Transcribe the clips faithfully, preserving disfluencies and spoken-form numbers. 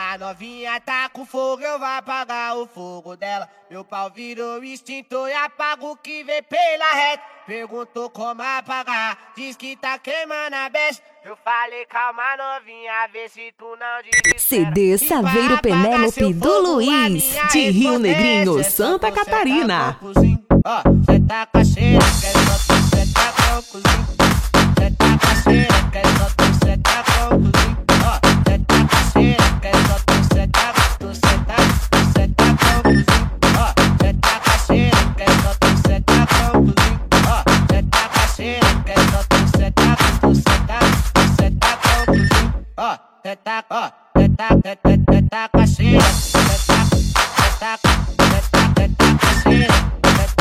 A novinha tá com fogo, eu vou apagar o fogo dela. Meu pau virou extintor e apaga o que vem pela reta. Perguntou como apagar, diz que tá queimando a besta. Eu falei calma novinha, vê se tu não desespera. C D Saveiro Penélope do Luiz, de Rio Negrinho, Santa Catarina. Ó, cê tá com a cheira, quer só tu, cê tá com o cozinho. Cê tá com a cheira, quer só tu, cê tá com o cozinho. Ó, cê tá com a cheira, quer só tu, cê tá com o cê tá, cê tá com o cozinho. Ó, cê tá com a cheira, quer só tu, cê tá com o cozinho. Ó, cê tá com a cheira, quer só tu, cê tá com o cê tá, cê tá com o cozinho. Ó, cê tá, ó, cê tá, cê tá, cê tá com a cheira, cê tá, cê tá, cê tá, cê tá com a cheira.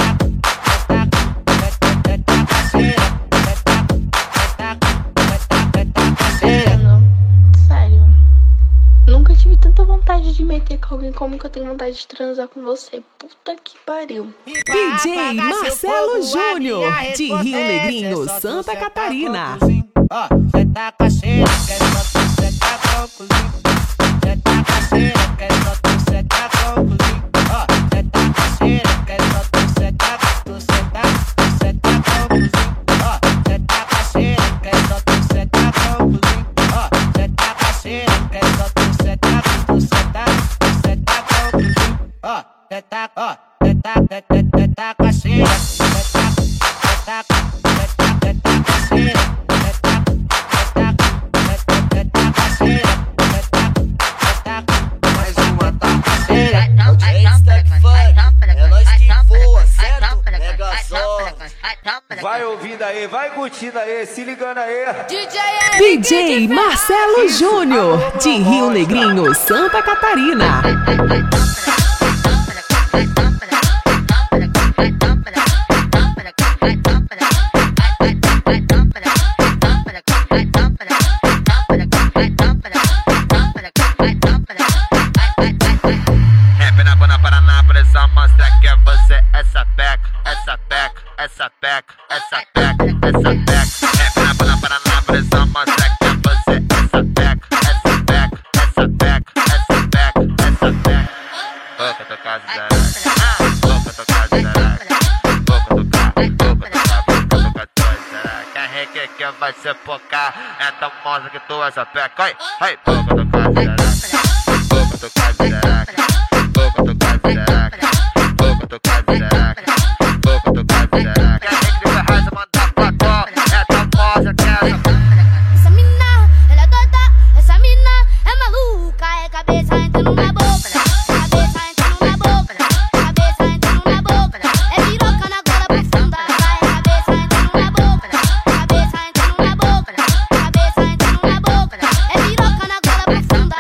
De meter com alguém como que eu tenho vontade de transar com você. Puta que pariu. D J Marcelo Júnior, de Rio Negrinho, Santa Catarina. Ó, cê tá com a cheira, quer só tu, cê tá com o cozinho. Cê tá com a cheira, quer só tu, cê tá com o cozinho. Ó, cê tá com a cheira, quer só tu, cê tá com o cê tá, cê tá com o cozinho. Ó, cê tá com a cheira, quer só tu, cê tá com o cozinho. Ó, cê tá com a cheira, quer só tu, cê tá com o cê tá. Ó, cê tá, ó, cê tá, cê tá, cê tá com a cheira, cê tá, cê tá, cê tá, cê tá com a cheira, cê tá, cê tá, cê tá com a cheira, cê tá, cê tá, mais uma tá com a cheira. É o J-Stack Funk, é nós que voa, certo? Megazord. Vai ouvindo aí, vai curtindo aí, se ligando aí. D J Marcelo Júnior, de Rio Negrinho, Santa Catarina. Essa peca, essa peca, essa peca, essa peca. Rap na Pana Paraná, pressão, mostra que é você. Essa peca, essa peca, essa peca, essa peca, essa peca. Boca tocar zaraca, boca tocar zaraca, boca tocar, boca tocar, boca tocar zaraca. Quem requer que vai se focar, então mostra que tu é essa peca. Ai, ai, boca tocar zaraca, boca tocar zaraca, boca tocar zaraca, boca tocar zaraca. Essa mina, ela é doida, essa mina é maluca, é cabeça entrando na boca, cabeça entrando na boca, cabeça entrando na boca, é piroca na gola profunda, vai, cabeça entrando na boca, cabeça entrando na boca, cabeça entrando na boca, é piroca na gola profunda.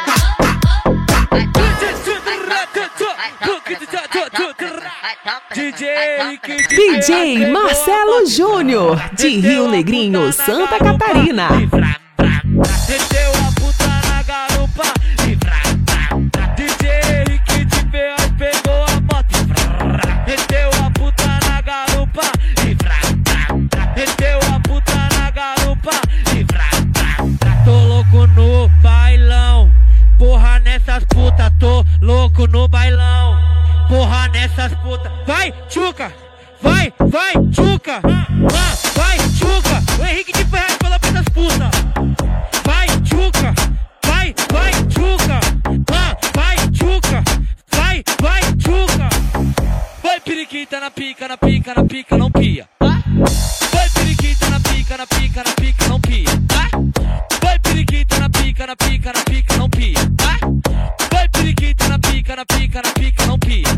D J Marcelo Júnior, de Rio Negrinho, Santa Catarina. Meteu a puta na garupa e vrá, vrá. D J Rick de P A pegou a moto e vrá. Meteu a puta na garupa e vrá, vrá. Meteu a puta na garupa e vrá, vrá. Tô louco no bailão, porra nessas putas. Tô louco no bailão, porra nessas putas. Vai, tchuca! Vai, vai, tchuca! Ah, vai, tchuca! O Henrique de Ferraz falou pra essas putas. Vai, tchuca! Vai, vai, tchuca! Ah, vai, tchuca! Vai, vai, tchuca! Vai, periquita na pica, na pica, na pica, não pia. Vai, periquita na pica, na pica, na pica, não pia. Vai, periquita na pica, na pica, na pica, não pia. Vai, periquita na pica, na pica, na pica, não pia.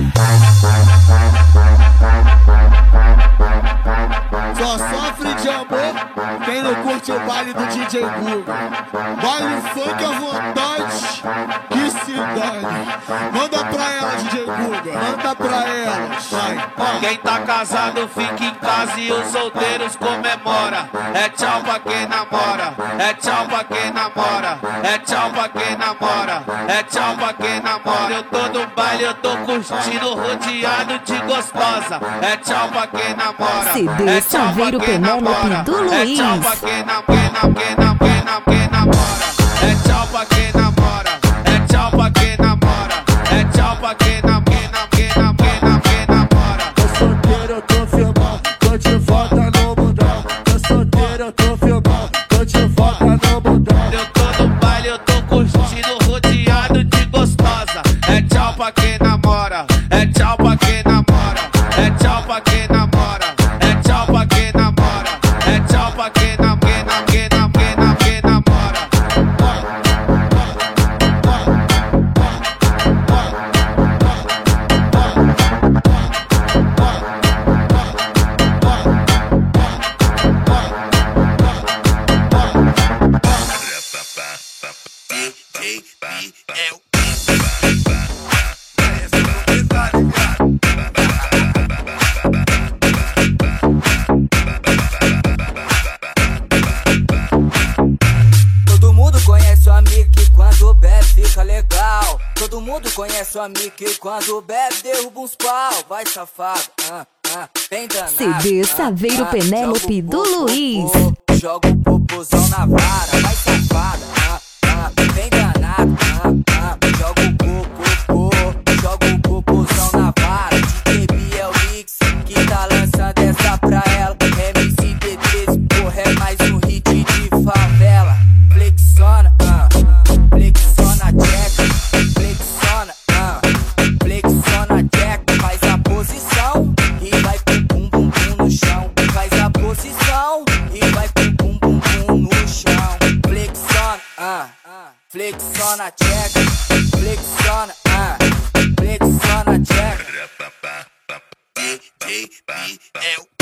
Só sofre de amor quem não curte o baile do D J Guga. Baile funk à vontade, que se dane. Manda pra ela, D J Guga, manda pra ela. Vai. Quem tá casado fica em casa e os solteiros comemora. É tchau pra quem namora, é tchau pra quem namora, é tchau pra quem namora, é tchau pra quem namora. Eu tô no baile, eu tô curtindo, rodeado de gostosa. É tchau pra quem namora, C D Saveiro Penélope do Luiz. é tchau pra quem namora, quem namora, quem namora, quem namora. É tchau pra quem namora, é tchau D J Biel. Todo mundo conhece o amigo que quando bebe fica legal. Todo mundo conhece o amigo que quando bebe derruba uns pau. Vai safado, ah, ah, bem danado. C D Saveiro ah, Penélope do popô, Luiz. Joga o popozão na vara, vai safada, ah, ah, bem danado, ah, ah, joga o popô, joga o popozão na vara. D J Biel Mix, que tá lançando essa pra ela. M C T treze, porra, é mais um hit de favela. Flexiona, ah, flexiona, check, flexiona, ah, flexiona, check. Faz a posição e vai com bum bum bum no chão. Faz a posição e vai com bum bum bum no chão. Flexiona, ah, flexiona, check, flexiona, ah, flexiona, check. D J Biel.